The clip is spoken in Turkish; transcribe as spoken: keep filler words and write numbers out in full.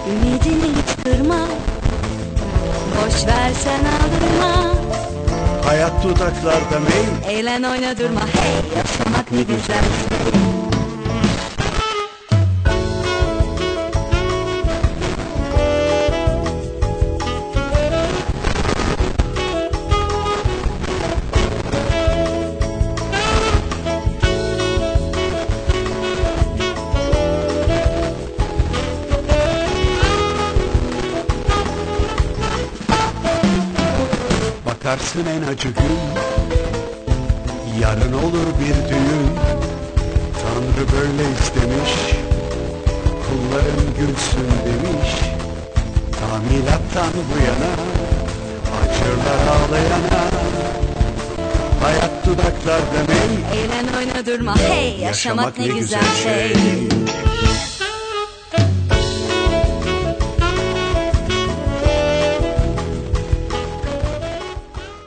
Ümidini hiç kırma, boş ver sen aldırma. Hayat dudaklarda mey, eğlen oyna durma, hey yaşamak ne güzel. bakarsın en acı gün, yarın olur bir düğün. Tanrı böyle istemiş, kullarım gülsün demiş. Tamilattan bu yana, acırlar ağlayana. Hayat dudaklarda mey, eğlen oyna durma, hey yaşamak ne güzel şey.